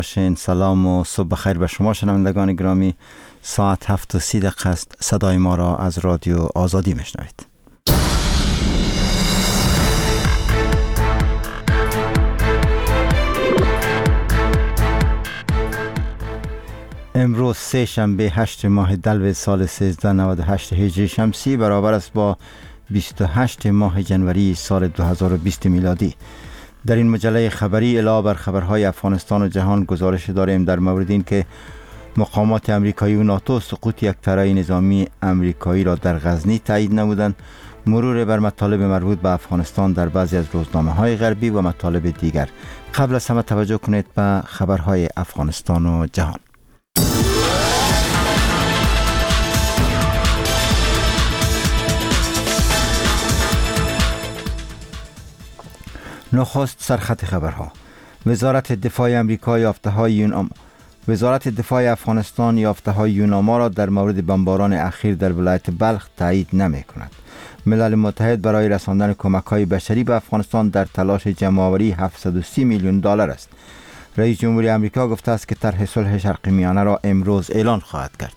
سلام و صبح بخیر به شما شنوندگان گرامی. ساعت 7:30 است. صدای ما را از رادیو آزادی میشنوید. امروز سه شنبه 8 ماه دلو سال 1398 هجری شمسی برابر است با 28 ماه جنوری سال 2020 میلادی. در این مجله خبری علاوه بر خبرهای افغانستان و جهان گزارش داریم در مورد این که مقامات امریکایی و ناتو سقوط یک طرح نظامی امریکایی را در غزنی تایید نمودند، مرور بر مطالب مربوط به افغانستان در بعضی از روزنامه‌های غربی و مطالب دیگر. قبل از همه توجه کنید به خبرهای افغانستان و جهان. نخست سرخط خبرها. وزارت دفاع امریکا وزارت دفاع افغانستان یافته‌های یوناما را در مورد بمباران اخیر در ولایت بلخ تایید نمی‌کند. ملل متحد برای رساندن کمک‌های بشری به افغانستان در تلاش جمع‌آوری 730 میلیون دلار است. رئیس جمهوری آمریکا گفته است که طرح صلح شرق میانه را امروز اعلان خواهد کرد.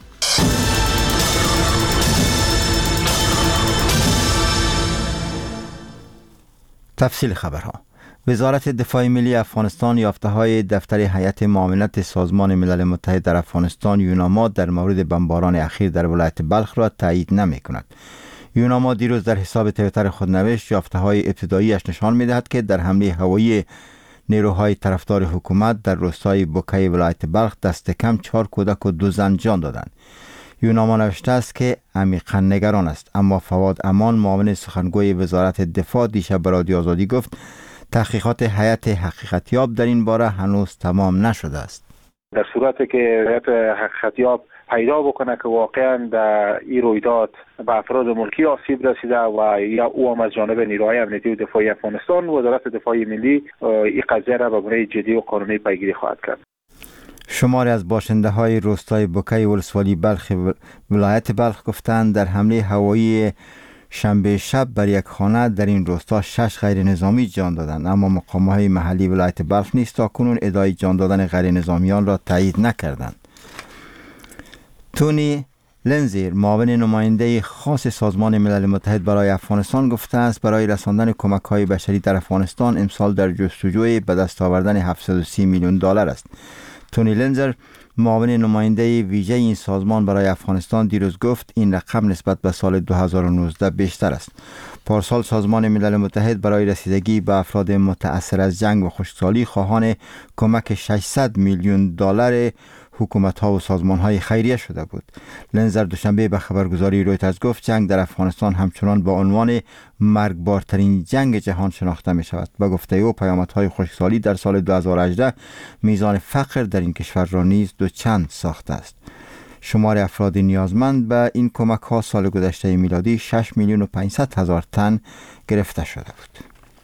تفصیل خبرها. وزارت دفاع ملی افغانستان یافته‌های دفتر هیئت معاونت سازمان ملل متحد در افغانستان یوناما در مورد بمباران اخیر در ولایت بلخ را تایید نمی‌کند. یوناما دیروز در حساب توییتر خود نوشت یافته‌های ابتدایی‌اش نشان می‌دهد که در حمله هوایی نیروهای طرفدار حکومت در روستای بوکی ولایت بلخ دست کم 4 کودک و 2 زن جان دادند. یوناما نوشته است که عمیقاً نگران است، اما فواد امان معاون سخنگوی وزارت دفاع دیشب به رادیو آزادی گفت تحقیقات هیئت حقیقتیاب در این باره هنوز تمام نشده است. در صورتی که هیئت حقیقتیاب پیدا بکنه که واقعا در این رویداد به افراد ملکی آسیب رسیده و یا او هم از جانب نیروهای امنیتی و دفاعی افغانستان، وزارت دفاع ملی این قضیه را به گونه جدی و قانونی پیگیری خواهد کرد. شماری از باشنده های روستای بوکی ولسوالی بلخ ولایت بلخ گفتند در حمله هوایی شنبه شب بر یک خانه در این روستا 6 غیر نظامی جان دادند، اما مقامات محلی ولایت بلخ نیز تاکنون ادعای جان دادن غیر نظامیان را تایید نکردند. تونی لنزیر معاون نماینده خاص سازمان ملل متحد برای افغانستان گفته است برای رساندن کمک‌های بشری در افغانستان امسال در جستجوی به دست آوردن 730 میلیون دلار است. تونی لنزر معاون نماینده ویژه این سازمان برای افغانستان دیروز گفت این رقم نسبت به سال 2019 بیشتر است. پارسال سازمان ملل متحد برای رسیدگی به افراد متأثر از جنگ و خشکسالی خواهان کمک 600 میلیون دلار حکومت‌ها و سازمان‌های خیریه شده بود. لنزر دوشنبه به خبرگزاری رویترز گفت جنگ در افغانستان همچنان با عنوان مرگبارترین جنگ جهان شناخته می‌شود. با گفته او پیامدهای خشکسالی در سال 2018 میزان فقر در این کشور را نیز دوچند ساخته است. شمار افراد نیازمند به این کمک‌ها سال گذشته میلادی 6,500,000 تن گرفته شده بود.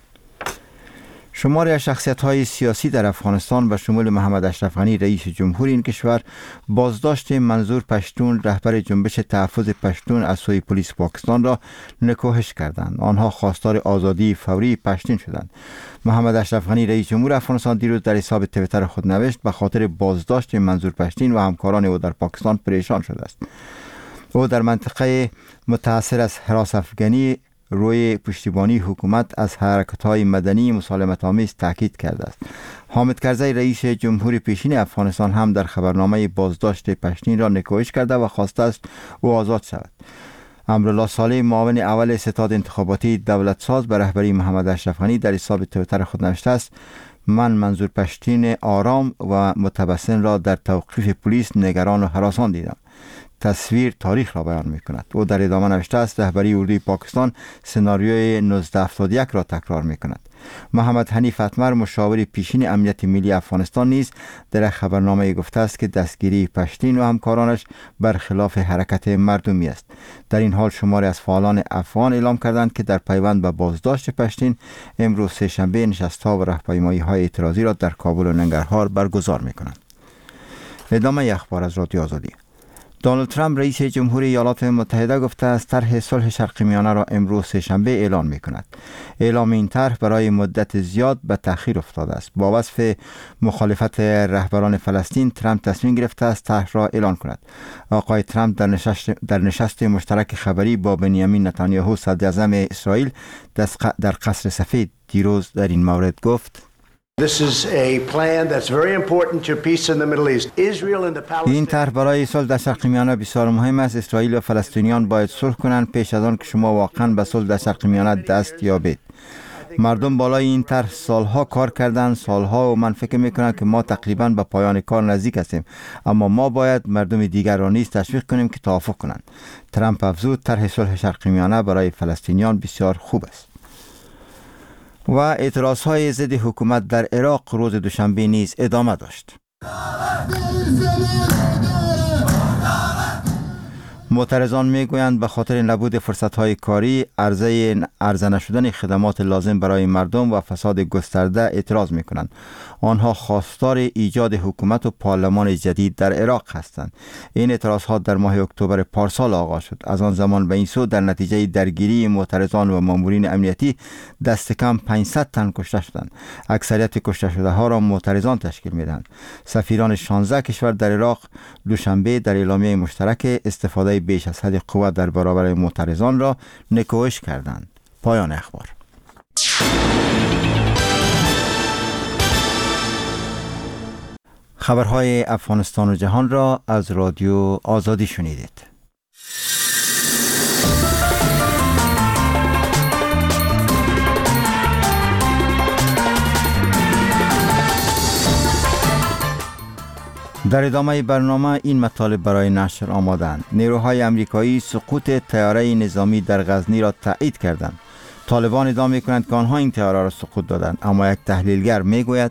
شماری از شخصیت‌های سیاسی در افغانستان به شمول محمد اشرف غنی رئیس جمهور این کشور، بازداشت منظور پشتون رهبر جنبش تحفظ پشتون از سوی پلیس پاکستان را نکوهش کردند. آنها خواستار آزادی فوری پشتون شدند. محمد اشرف غنی رئیس جمهور افغانستان دیروز در حساب توییتر خود نوشت به خاطر بازداشت منظور پشتون و همکاران او در پاکستان پریشان شده است. او در منطقه متأثر از هراس افغانی روی پشتیبانی حکومت از حرکت‌های مدنی مسالمت آمیز تاکید کرده است. حامد کرزی رئیس جمهور پیشین افغانستان هم در خبرنامه بازداشت پشتین را نکوهش کرده و خواسته است او آزاد شود. امرالله صالح معاون اول ستاد انتخاباتی دولت ساز به رهبری محمد اشرف غنی در حساب توییتر خود نوشته است من منظور پشتین آرام و متبسم را در توقیف پلیس نگران و هراسان دیدم. تصویر تاریخ را بیان می کند. او در ادامه نوشته است رهبری اردوی پاکستان سناریوی 1971 را تکرار می کند. محمد حنیف اتمر مشاور پیشین امنیت ملی افغانستان نیز در خبرنامه گفته است که دستگیری پشتین و همکارانش برخلاف حرکت مردمی است. در این حال شماری از فعالان افغان اعلام کردند که در پیوند به بازداشت پشتین امروز سه شنبه نشست‌ها و راهپیمایی‌های اعتراضی را در کابل و ننگرهار برگزار می کنند. ادامه اخبار از رادیو آزادی. دونالد ترامپ رئیس جمهوری ایالات متحده گفته است طرح صلح شرق میانه را امروز سه‌شنبه اعلان می‌کند. اعلام این طرح برای مدت زیاد به تأخیر افتاده است. با وصف مخالفت رهبران فلسطین، ترامپ تصمیم گرفته است طرح را اعلان کند. آقای ترامپ در نشست مشترک خبری با بنیامین نتانیاهو صدر اعظم اسرائیل در قصر سفید دیروز در این مورد گفت: این طرح برای صلح در شرق میانه بسیار مهم است. اسرائیل و فلسطینیان باید صلح کنند پیش از آن که شما واقعا به صلح در شرق میانه دست یابید. مردم بالای این طرح سالها کار کردند، سالها، و من فکر میکنم که ما تقریبا به پایان کار نزدیک هستیم، اما ما باید مردم دیگر را نیز تشویق کنیم که توافق کنند. ترامپ افزود طرح صلح شرق میانه برای فلسطینیان بسیار خوب است. و اعتراضهای ضد حکومت در عراق روز دوشنبه نیز ادامه داشت. معترضان میگویند به خاطر نبود فرصت‌های کاری، عرضه نشدن خدمات لازم برای مردم و فساد گسترده اعتراض میکنند. آنها خواستار ایجاد حکومت و پارلمان جدید در عراق هستند. این اعتراضات در ماه اکتبر پارسال آغاز شد. از آن زمان به این سو در نتیجه درگیری معترضان و مامورین امنیتی دست کم 500 تن کشته شدند. اکثریت کشته شده ها را معترضان تشکیل میدهند. سفیران 16 کشور در عراق دوشنبه در اعلامیه مشترک استفاده بیش از حد قوت در برابر معترضان را نکوهش کردند. پایان اخبار. خبرهای افغانستان و جهان را از رادیو آزادی شنیدید. در ادامه برنامه این مطالب برای نشر آمادند. نیروهای امریکایی سقوط طیاره نظامی در غزنی را تایید کردند. طالبان ادعا می‌کنند که آنها این طیاره را سقوط دادند، اما یک تحلیلگر میگوید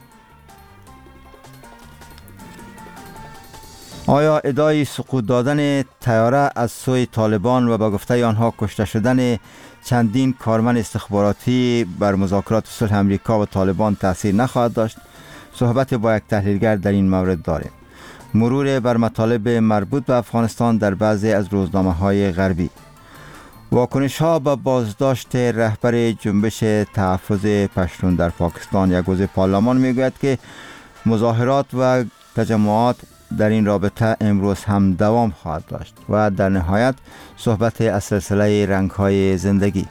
آیا ادعای سقوط دادن طیاره از سوی طالبان و با گفته آنها کشته شدن چندین کارمند استخباراتی بر مذاکرات صلح امریکا و طالبان تاثیر نخواهد داشت؟ صحبت با یک تحلیلگر در این مورد داریم. مرور بر مطالب مربوط به افغانستان در بعضی از روزنامه‌های غربی. واکنش ها به بازداشت رهبر جنبش تحفظ پشتون در پاکستان. یک عضو پارلمان میگوید که مظاهرات و تجمعات در این رابطه امروز هم دوام خواهد داشت. و در نهایت صحبت از سلسله رنگ‌های زندگی.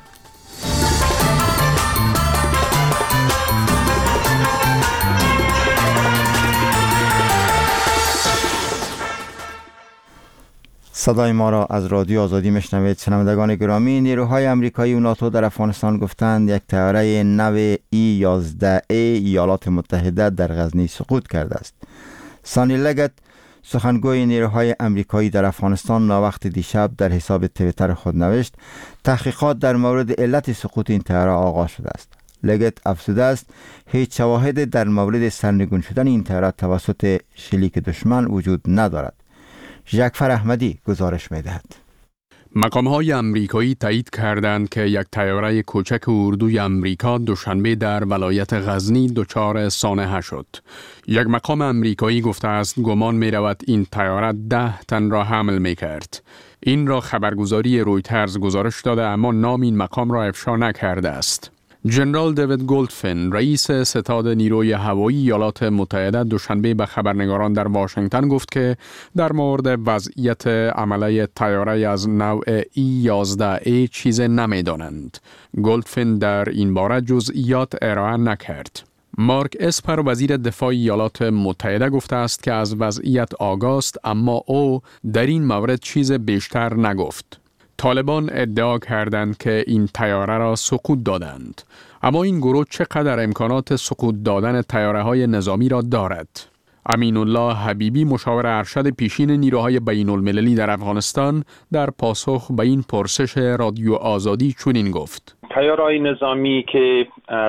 صدای ما را از رادیو آزادی میشنوید. شنوندگان گرامی، نیروهای امریکایی و ناتو در افغانستان گفتند یک طیاره نو E-11A ایالات متحده در غزنی سقوط کرده است. سانی لگت، سخنگوی نیروهای امریکایی در افغانستان، ناوقت دیشب در حساب توییتر خود نوشت تحقیقات در مورد علت سقوط این طیاره آغاز شده است. لگت افزوده است هیچ شواهد در مورد سرنگون شدن این طیاره توسط شلیک دشمن وجود ندارد. جعفر احمدی گزارش می‌دهد. مقام‌های امریکایی تایید کردند که یک طیاره کوچک اردوی امریکا دوشنبه در ولایت غزنی دچار سانحه شد. یک مقام امریکایی گفته است گمان می‌رود این طیاره 10 تن را حمل می‌کرد. این را خبرگزاری رویترز گزارش داده، اما نام این مقام را افشا نکرده است. جنرال دیوید گولدفین، رئیس ستاد نیروی هوایی ایالات متحده، دوشنبه به خبرنگاران در واشنگتن گفت که در مورد وضعیت عمله طیاره از نوع E-11A چیزی نمی‌دانند. گولدفین در این باره جزئیات ارائه نکرد. مارک اسپر، وزیر دفاع ایالات متحده، گفته است که از وضعیت آگاه است، اما او در این مورد چیز بیشتر نگفت. طالبان ادعا کردند که این طیاره را سقوط دادند، اما این گروه چقدر امکانات سقوط دادن طیاره‌های نظامی را دارد؟ امین الله حبیبی، مشاور ارشد پیشین نیروهای بین المللی در افغانستان، در پاسخ به این پرسش رادیو آزادی چنین گفت: طیاره‌های نظامی که از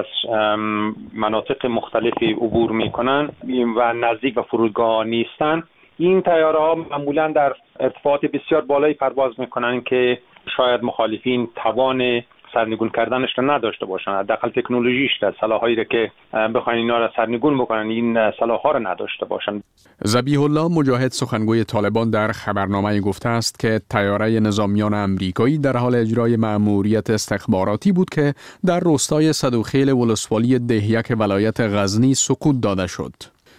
مناطق مختلفی عبور می‌کنند و نزدیک و فرودگاه نیستند، این طیاره‌ها معمولاً در ارتفاعات بسیار بالایی پرواز می‌کنند که شاید مخالفین توان سرنگون کردنش را نداشته باشن، حداقل تکنولوژیش را، سلاحایی را که بخواین اینا را سرنگون بکنن این سلاح‌ها را نداشته باشن. ذبیح الله مجاهد سخنگوی طالبان در خبرنامه گفته است که طیاره نظامیان امریکایی در حال اجرای مأموریت استخباراتی بود که در روستای صدوخیل ولسوالی دهیک ولایت غزنی سقوط داده شد.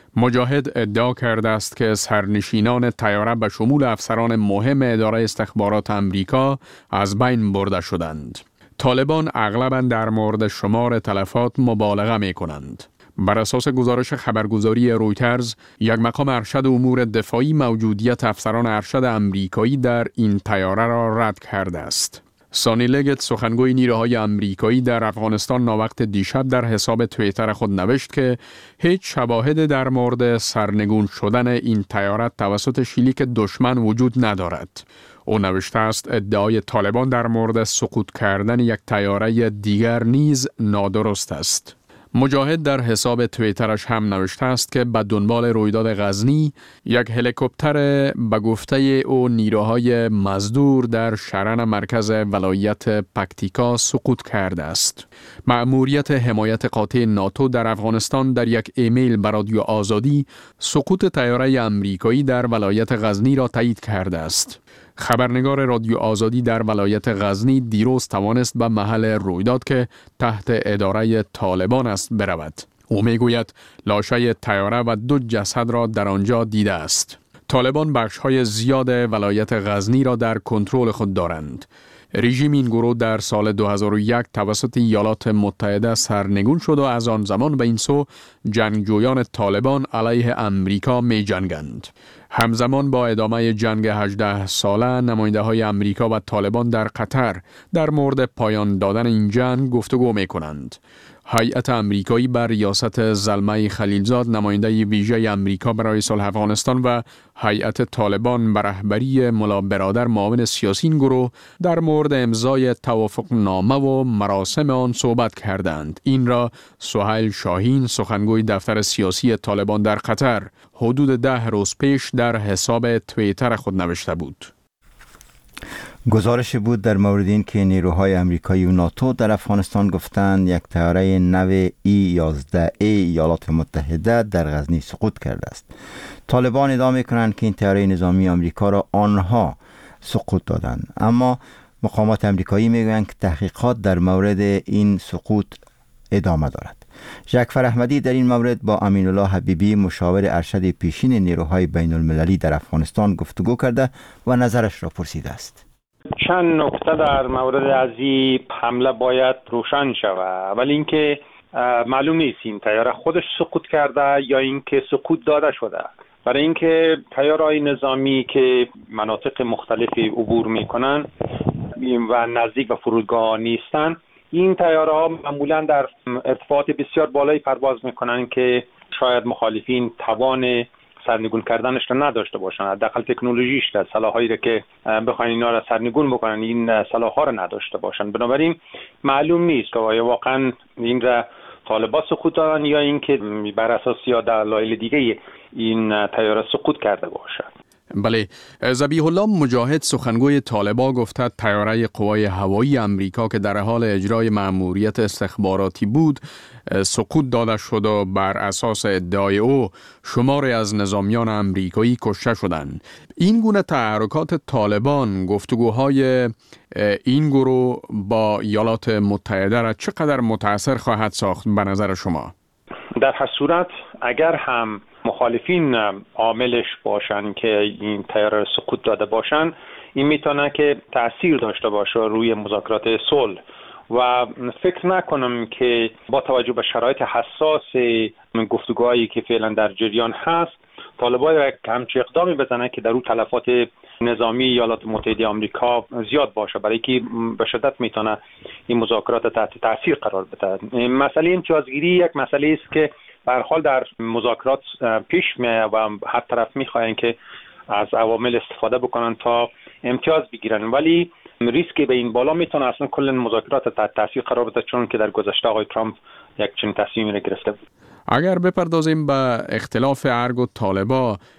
مجاهد ادعا کرده است که سرنشینان طیاره به شمول افسران مهم اداره استخبارات امریکا از بین برده شدند. طالبان اغلباً در مورد شمار تلفات مبالغه می کنند. بر اساس گزارش خبرگزاری رویترز، یک مقام ارشد امور دفاعی موجودیت افسران ارشد امریکایی در این طیاره را رد کرده است. سانی لگت سخنگوی نیروهای امریکایی در افغانستان ناوقت دیشب در حساب توییتر خود نوشت که هیچ شواهد در مورد سرنگون شدن این طیاره توسط شلیک دشمن وجود ندارد. او نوشته است ادعای طالبان در مورد سقوط کردن یک طیاره دیگر نیز نادرست است. مجاهد در حساب توییترش هم نوشته است که به دنبال رویداد غزنی یک هلیکوپتر به گفته او نیروهای مزدور در شرن مرکز ولایت پکتیکا سقوط کرده است. مأموریت حمایت قاطع ناتو در افغانستان در یک ایمیل به رادیو آزادی سقوط طیاره امریکایی در ولایت غزنی را تایید کرده است. خبرنگار رادیو آزادی در ولایت غزنی دیروز توانست به محل رویداد که تحت اداره طالبان است برود. او میگوید لاشه طیاره و 2 جسد را در آنجا دیده است. طالبان بخش‌های زیاد ولایت غزنی را در کنترل خود دارند. رژیم این گروه در سال 2001 توسط ایالات متحده سرنگون شد و از آن زمان به این سو جنگجویان طالبان علیه امریکا می جنگند. همزمان با ادامه جنگ 18 ساله نماینده های امریکا و طالبان در قطر در مورد پایان دادن این جنگ گفتگو می کنند. هیئت امریکایی بر ریاست زلمه خلیلزاد نماینده ویژه امریکا برای صلح افغانستان و هیئت طالبان بر رهبری ملا برادر معاون سیاسی این گروه در مورد امضای توافقنامه و مراسم آن صحبت کردند. این را سهیل شاهین سخنگوی دفتر سیاسی طالبان در قطر حدود 10 روز پیش در حساب توییتر خود نوشته بود. گزارش بود در مورد این که نیروهای امریکایی و ناتو در افغانستان گفتند یک طیاره نو E-11A ایالات متحده در غزنی سقوط کرده است. طالبان ادعا می‌کنند که این طیاره نظامی آمریکا را آنها سقوط دادند، اما مقامات امریکایی میگویند که تحقیقات در مورد این سقوط ادامه دارد. جعفر احمدی در این مورد با امین الله حبیبی مشاور ارشد پیشین نیروهای بین المللی در افغانستان گفتگو کرده و نظرش را پرسیده است. چند نکته در مورد از این حمله باید روشن شود. ولی اینکه معلوم نیست این طیاره خودش سقوط کرده یا اینکه سقوط داده شده. برای اینکه طیاره‌های نظامی که مناطق مختلفی عبور میکنن و نزدیک به فرودگاه نیستن، این طیاره‌ها معمولا در ارتفاعات بسیار بالایی پرواز میکنن که شاید مخالفین توان سرنگون کردنش را نداشته باشن، حداقل تکنولوژیش را، سلاحایی را که بخواین اینا را سرنگون بکنن این سلاح‌ها را نداشته باشن. بنابراین معلوم نیست که آیا واقعا این را طالبان سقوط دادن یا اینکه بر اساس یا دلایل دیگه این طیاره سقوط کرده باشد. بله، ذبیح الله مجاهد سخنگوی طالبان گفته طیاره قوای هوایی امریکا که در حال اجرای مأموریت استخباراتی بود سقوط داده شد و بر اساس ادعای او شماری از نظامیان امریکایی کشته شدند. این گونه تحرکات طالبان گفتگوهای این گروه با ایالات متحده را چقدر متاثر خواهد ساخت به نظر شما؟ در هر صورت اگر هم مخالفین عاملش باشن که این طیاره سقوط داده باشن، این میتونه که تأثیر داشته باشه روی مذاکرات صلح و فکر نکنم که با توجه به شرایط حساس گفتگوهایی که فعلا در جریان هست طالبان همچین اقدامی بزنن که در اون تلفات نظامی ایالات متحده آمریکا زیاد باشه، برای که به شدت میتونه این مذاکرات تحت تاثیر قرار بده. مسئله امتیازگیری یک مسئله است که به هر حال در مذاکرات پیش میاد و هر طرف میخواین که از عوامل استفاده بکنن تا امتیاز بگیرن، ولی ریسکی به این بالا میتونه اصلا کل مذاکرات تحت تاثیر قرار بده، چون که در گذشته آقای ترامپ یک چنین تصمیمی را گرفته بود. اگر بپردازیم به اختلاف ارگ و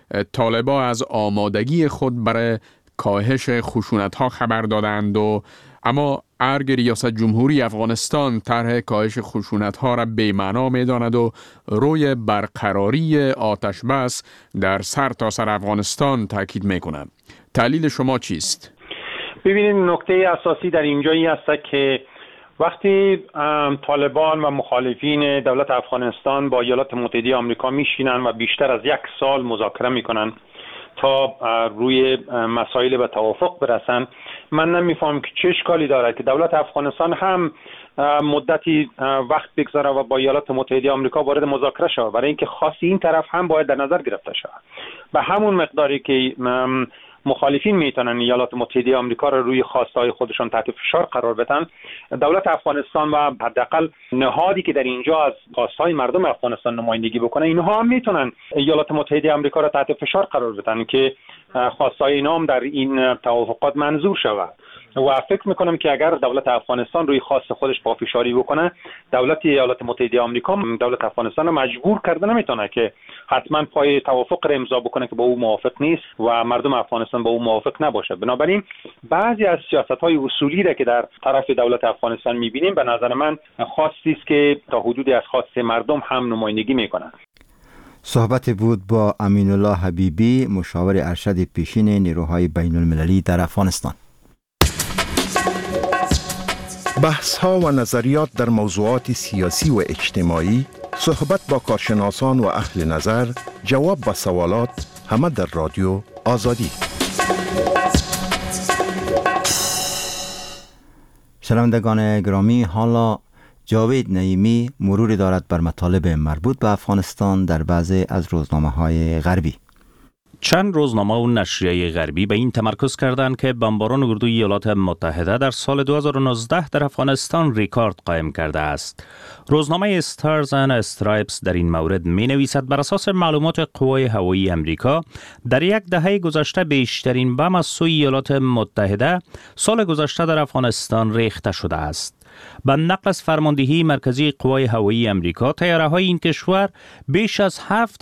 طالبا از آمادگی خود برای کاهش خشونت‌ها خبر دادند و اما ارگ ریاست جمهوری افغانستان طرح کاهش خشونت‌ها را بی‌معنا می‌داند و روی برقراری آتش بس در سرتاسر افغانستان تاکید می‌کند. تحلیل شما چیست؟ ببینید، نکته اساسی در اینجا این است که وقتی طالبان و مخالفین دولت افغانستان با ایالات متحده آمریکا میشینن و بیشتر از 1 سال مذاکره میکنن تا روی مسائل به توافق برسن، من نمیفهم که چه اشکالی داره که دولت افغانستان هم مدتی وقت بگذاره و با ایالات متحده آمریکا وارد مذاکره شود، برای اینکه خاصی این طرف هم باید در نظر گرفته شود. به همون مقداری که مخالفین میتونن ایالات متحده آمریکا را روی خواستهای خودشان تحت فشار قرار بدن، دولت افغانستان و حداقل نهادی که در اینجا از خواستهای مردم افغانستان نمایندگی بکنه، اینها هم میتونن ایالات متحده آمریکا را تحت فشار قرار بدن که خواستهای اینا هم در این توافقات منظور شود. و فکر میکنم که اگر دولت افغانستان روی خواست خودش پافشاری بکنه، دولت ایالات متحده آمریکا دولت افغانستان رو مجبور کرده نمیتونه که حتما پای توافق را امضا بکنه که با او موافق نیست و مردم افغانستان با او موافق نباشه. بنابراین بعضی از سیاست‌های اصولی را که در طرف دولت افغانستان میبینیم، به نظر من خواستی است که تا حدودی از خواست مردم هم نمایندگی میکنه. صحبت بود با امین الله حبیبی، مشاور ارشد پیشین نیروهای بین المللی در افغانستان. بحث ها و نظریات در موضوعات سیاسی و اجتماعی، صحبت با کارشناسان و اهل نظر، جواب به سوالات، همه در رادیو آزادی. شنوندگان گرامی، حالا جاوید نعیمی مروری دارد بر مطالب مربوط به افغانستان در بعضی از روزنامه‌های غربی. چند روزنامه و نشریه غربی به این تمرکز کردند که بمباران اردوی ایالات متحده در سال 2019 در افغانستان ریکورد قائم کرده است. روزنامه استارز اند استرایپس در این مورد می نویسد بر اساس معلومات قوای هوایی امریکا در یک دهه گذشته بیشترین بم از سوی ایالات متحده سال گذشته در افغانستان ریخته شده است. به نقل از فرماندهی مرکزی قوای هوایی امریکا، طیاره‌های این کشور بیش از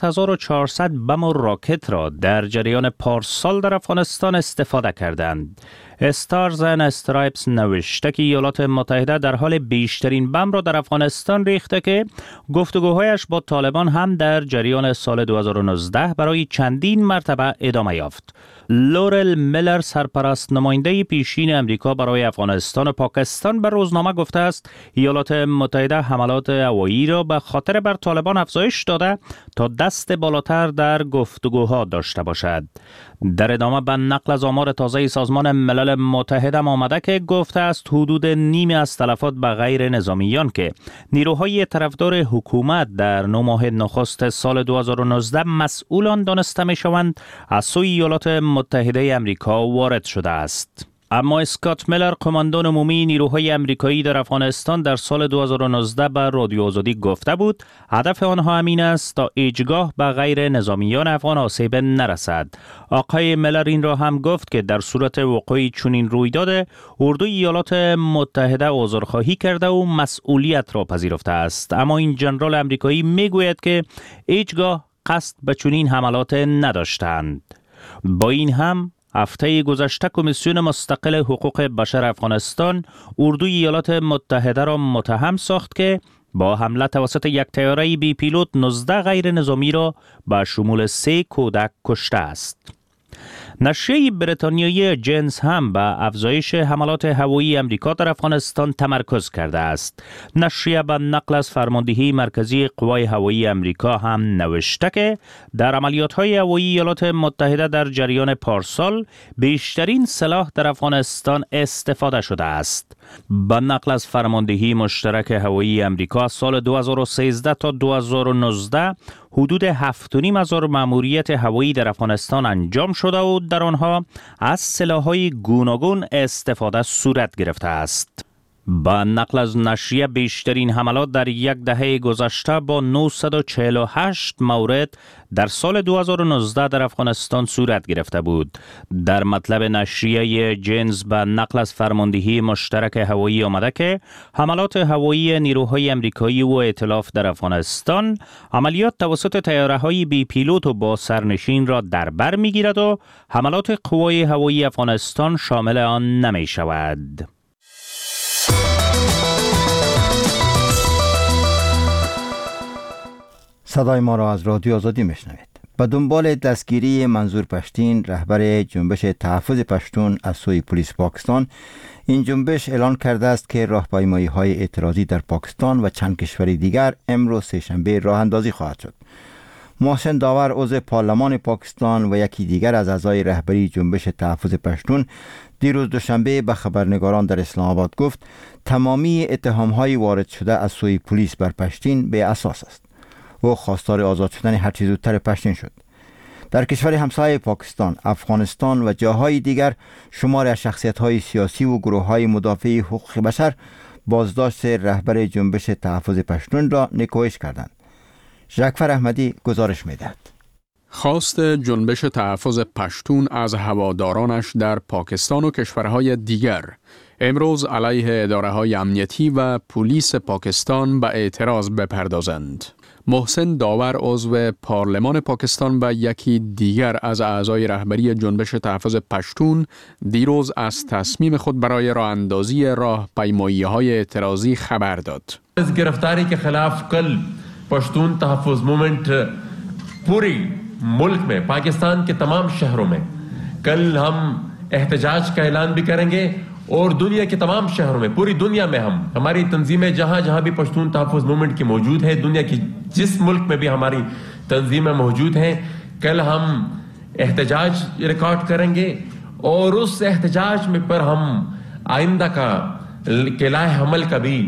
7400 بم و راکت را در جریان پارسال در افغانستان استفاده کردند. استارز اند استرایپس نوشته که ایالات متحده در حال بیشترین بم را در افغانستان ریخته که گفتگوهایش با طالبان هم در جریان سال 2019 برای چندین مرتبه ادامه یافت. لورل میلر، سرپرست نماینده پیشین امریکا برای افغانستان و پاکستان، به روزنامه گفته است ایالات متحده حملات هوایی را به خاطر بر طالبان افزایش داده تا دست بالاتر در گفتگوها داشته باشد. در ادامه به نقل از آمار تازه سازمان ملل متحد آمده که گفته است حدود نیم از تلفات به غیر نظامیان که نیروهای طرفدار حکومت در 9 ماه نخست سال 2019 مسئولان دانسته می شوند از سوی ایالات متحده امریکا وارد شده است. اما اسکات میلر، قماندان عمومی نیروهای امریکایی در افغانستان، در سال 2019 به رادیو آزادی گفته بود هدف آنها همین است تا هیچگاه به غیر نظامیان افغان آسیب نرسد. آقای میلر این را هم گفت که در صورت وقوع چنین رویداد، اردوی ایالات متحده عذرخواهی کرده و مسئولیت را پذیرفته است. اما این ژنرال امریکایی میگوید که هیچگاه قصد به چنین حملات نداشتند. با این هم هفته گذشته کمیسیون مستقل حقوق بشر افغانستان اردوی ایالات متحده را متهم ساخت که با حمله توسط یک طیاره بی پیلوت 19 غیر نظامی را به شمول 3 کودک کشته است. نشریه بریتانیایی جنس هم به افزایش حملات هوایی امریکا در افغانستان تمرکز کرده است. نشریه به نقل از فرماندهی مرکزی قوای هوایی امریکا هم نوشته که در عملیات‌های هوایی ایالات متحده در جریان پارسال بیشترین سلاح در افغانستان استفاده شده است. به نقل از فرماندهی مشترک هوایی امریکا از سال 2013 تا 2019 حدود 7,500 مأموریت هوایی در افغانستان انجام شده و در آنها از سلاح‌های گوناگون استفاده صورت گرفته است. با نقل از نشریه بیشترین حملات در یک دهه گذشته با 948 مورد در سال 2019 در افغانستان صورت گرفته بود. در مطلب نشریه جنس با نقل از فرماندهی مشترک هوایی آمده که حملات هوایی نیروهای امریکایی و ائتلاف در افغانستان عملیات توسط طیاره‌های بی پیلوت و با سرنشین را در بر می‌گیرد و حملات قوای هوایی افغانستان شامل آن نمی شود. صدای ما را از رادیو آزادی میشنوید. به دنبال دستگیری منظور پشتین رهبر جنبش تحفظ پشتون از سوی پلیس پاکستان، این جنبش اعلان کرده است که راهپیمایی‌های اعتراضی در پاکستان و چند کشور دیگر امروز سه‌شنبه راه اندازی خواهد شد. محسن داور عضو پارلمان پاکستان و یکی دیگر از اعضای رهبری جنبش تحفظ پشتون دیروز دوشنبه به خبرنگاران در اسلام آباد گفت تمامی اتهام‌های وارد شده از سوی پلیس بر پشتین به اساس است. او خواستار آزاد شدن هرچه زودتر پشتین شد. در کشور همسایه پاکستان، افغانستان و جاهای دیگر شمار از شخصیت‌های سیاسی و گروه‌های مدافع حقوق بشر بازداشت رهبر جنبش تحفظ پشتون را نکوهش کردند. جعفر احمدی گزارش می‌دهد. خواست جنبش تحفظ پشتون از هوادارانش در پاکستان و کشورهای دیگر امروز علیه اداره‌های امنیتی و پلیس پاکستان به اعتراض بپردازند. محسن داور عضو پارلمان پاکستان و یکی دیگر از اعضای رهبری جنبش تحفظ پشتون دیروز از تصمیم خود برای راه اندازی راهپیمایی‌های اعتراضی خبر داد. از گرفتاری के खिलाफ कल पश्तून तहफ़्फ़ुज़ मूवमेंट पूरी मुल्क में पाकिस्तान के तमाम शहरों में कल हम एहतजाज का ऐलान भी करेंगे और दुनिया के तमाम शहरों में, पूरी दुनिया में हम हमारी तंजीमें जहां भी पश्तून तहफ़्फ़ुज़ मूवमेंट की मौजूद है, दुनिया की जिस मुल्क में भी हमारी तंजीमें मौजूद हैं, कल हम एहतजाज रिकॉर्ड करेंगे और उस एहतजाज में पर हम आइंदा का किलाए हमल का भी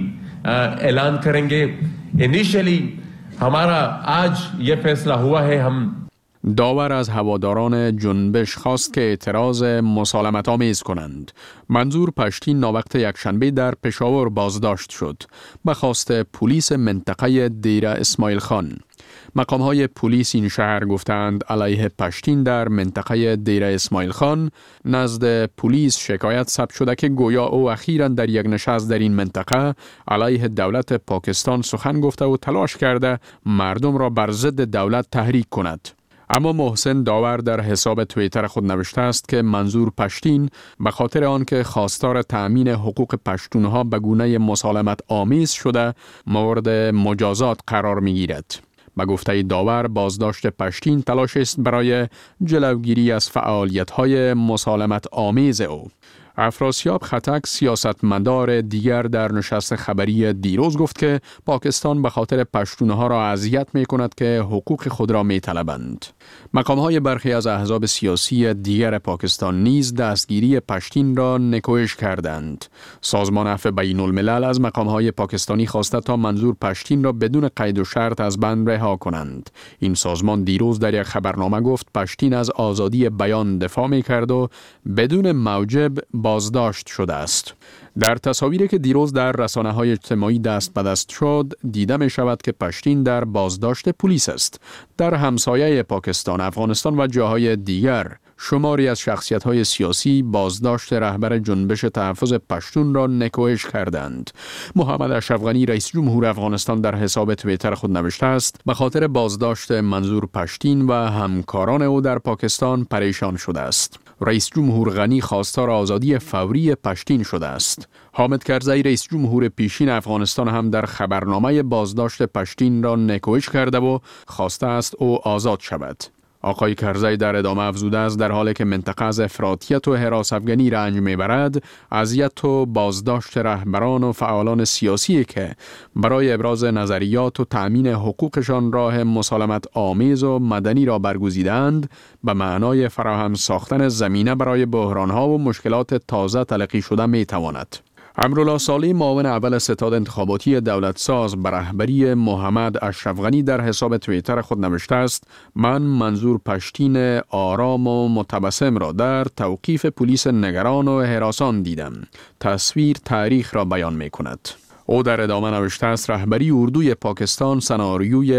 ऐलान करेंगे. इनिशियली हमारा आज ये फैसला हुआ है. हम داور از هواداران جنبش خواست که اعتراض مسالمت آمیز کنند. منظور پشتین ناوقت یکشنبه در پشاور بازداشت شد به خواست پلیس منطقه دیر اسماعیل خان. مقام‌های پلیس این شهر گفتند علیه پشتین در منطقه دیر اسماعیل خان نزد پلیس شکایت ثبت شده که گویا او اخیراً در یک نشست در این منطقه علیه دولت پاکستان سخن گفته و تلاش کرده مردم را بر ضد دولت تحریک کند. اما محسن داور در حساب توییتر خود نوشته است که منظور پشتین به خاطر آنکه خواستار تأمین حقوق پشتونها به گونه مسالمت آمیز شده مورد مجازات قرار می‌گیرد. به گفته داور بازداشت پشتین تلاش است برای جلوگیری از فعالیت‌های مسالمت آمیز او. افراسیاب خطک سیاستمدار دیگر در نشست خبری دیروز گفت که پاکستان به خاطر پشتونها را اذیت می کند که حقوق خود را می طلبند. مقام‌های برخی از احزاب سیاسی دیگر پاکستان نیز دستگیری پشتین را نکوهش کردند. سازمان عفو بین الملل از مقام‌های پاکستانی خواسته تا منظور پشتین را بدون قید و شرط از بند رها کنند. این سازمان دیروز در یک خبرنامه گفت پشتین از آزادی بیان دفاع می کرد و بدون موجب بازداشت شده است. در تصاویری که دیروز در رسانه‌های اجتماعی دست به دست شد، دیده می شود که پشتین در بازداشت پلیس است. در همسایه پاکستان، افغانستان و جاهای دیگر، شماری از شخصیت‌های سیاسی بازداشت رهبر جنبش تحفظ پشتون را نکوهش کردند. محمد اشرف غنی رئیس جمهور افغانستان در حساب توییتر خود نوشته است به خاطر بازداشت منظور پشتین و همکاران او در پاکستان پریشان شده است. رئیس جمهور غنی خواستار آزادی فوری پشتین شده است. حامد کرزی رئیس جمهور پیشین افغانستان هم در خبرنامه بازداشت پشتین را نکوهش کرده و خواسته است او آزاد شود. آقای کرزی در ادامه افزوده است در حالی که منطقه از افراطیت و هراس افغانی رنج میبرد، اذیت و بازداشت رهبران و فعالان سیاسی که برای ابراز نظریات و تأمین حقوقشان راه مسالمت آمیز و مدنی را برگزیدند به معنای فراهم ساختن زمینه برای بحرانها و مشکلات تازه تلقی شده میتواند. امرالله صالح معاون اول ستاد انتخاباتی دولت ساز به رهبری محمد اشرف غنی در حساب توییتر خود نوشته است من منظور پشتین آرام و متبسم را در توقیف پلیس نگران و هراسان دیدم. تصویر تاریخ را بیان می کند. او در ادامه نوشته است رهبری اردوی پاکستان سناریوی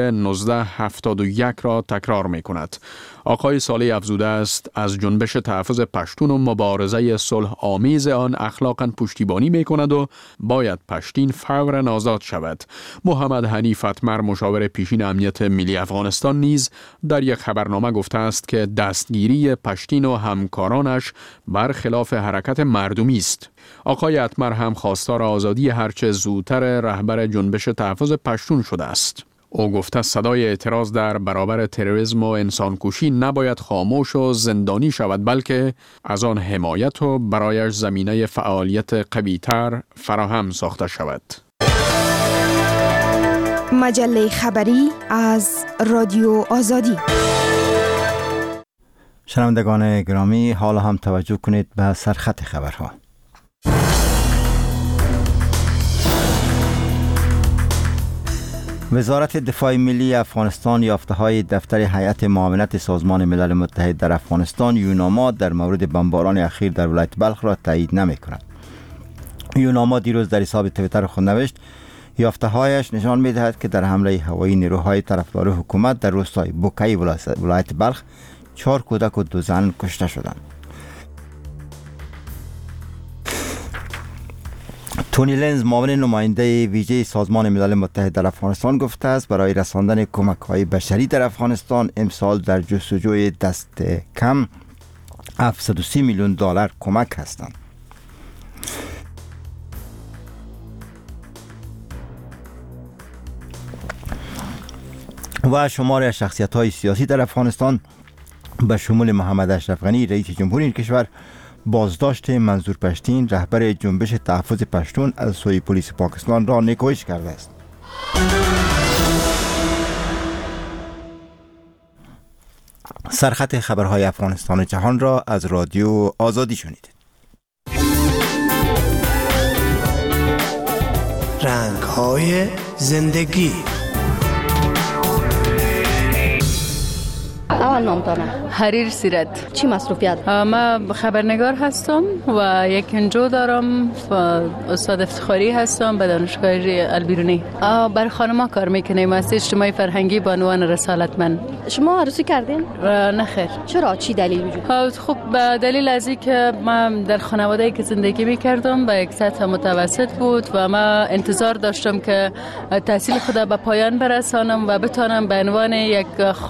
1971 را تکرار می کند. آقای صالح افزوده است از جنبش تحفظ پشتون و مبارزه صلح آمیز آن اخلاقاً پشتیبانی می کند و باید پشتین فوراً آزاد شود. محمد حنیف اتمر مشاور پیشین امنیت ملی افغانستان نیز در یک خبرنامه گفته است که دستگیری پشتین و همکارانش برخلاف حرکت مردمی است. آقای اتمر هم خواستار آزادی هرچه زودتر رهبر جنبش تحفظ پشتون شده است. او گفته صدای اعتراض در برابر تروریسم و انسانکشی نباید خاموش و زندانی شود، بلکه از آن حمایت و برایش زمینه فعالیت قوی‌تر فراهم ساخته شود. مجله خبری از رادیو آزادی. شنوندگان گرامی، حالا هم توجه کنید به سرخط خبرها. وزارت دفاع ملی افغانستان یافته‌های دفتر هیئت معاونت سازمان ملل متحد در افغانستان یوناما در مورد بمباران اخیر در ولایت بلخ را تایید نمی‌کند. یوناما دیروز در حساب توییتر خود نوشت یافته‌هایش نشان می‌دهد که در حمله هوایی نیروهای طرفدار حکومت در روستای بوکایی ولایت بلخ 4 کودک و 2 زن کشته شدند. تونی لنز معاون نماینده ویژه سازمان ملل متحد در افغانستان گفته است برای رساندن کمک‌های بشری در افغانستان امسال در جستجوی دست کم 730 میلیون دلار کمک هستند. و شماری از شخصیت‌های سیاسی در افغانستان به شمول محمد اشرف غنی رئیس جمهوری این کشور بازداشت منظور پشتین رهبر جنبش تحفظ پشتون از سوی پلیس پاکستان را نیکویش کرده است. سرخط خبرهای افغانستان و جهان را از رادیو آزادی شنیدید. رنگ‌های زندگی. اول نامتانه حریر سیرت. چی مصروفیت؟ من خبرنگار هستم و یک انجو دارم و استاد افتخاری هستم به دانشگاه البیرونی. برای خانم‌ها کار میکنیم از اجتماعی فرهنگی به عنوان رسالتمند. شما عروسی کردین؟ نه خیر. چرا؟ چی دلیل وجود؟ خب به دلیل از اینکه من در خانواده‌ای که زندگی میکردم به یک سطح متوسط بود و من انتظار داشتم که تحصیل خود به پایان برسانم و بتانم به عنوان یک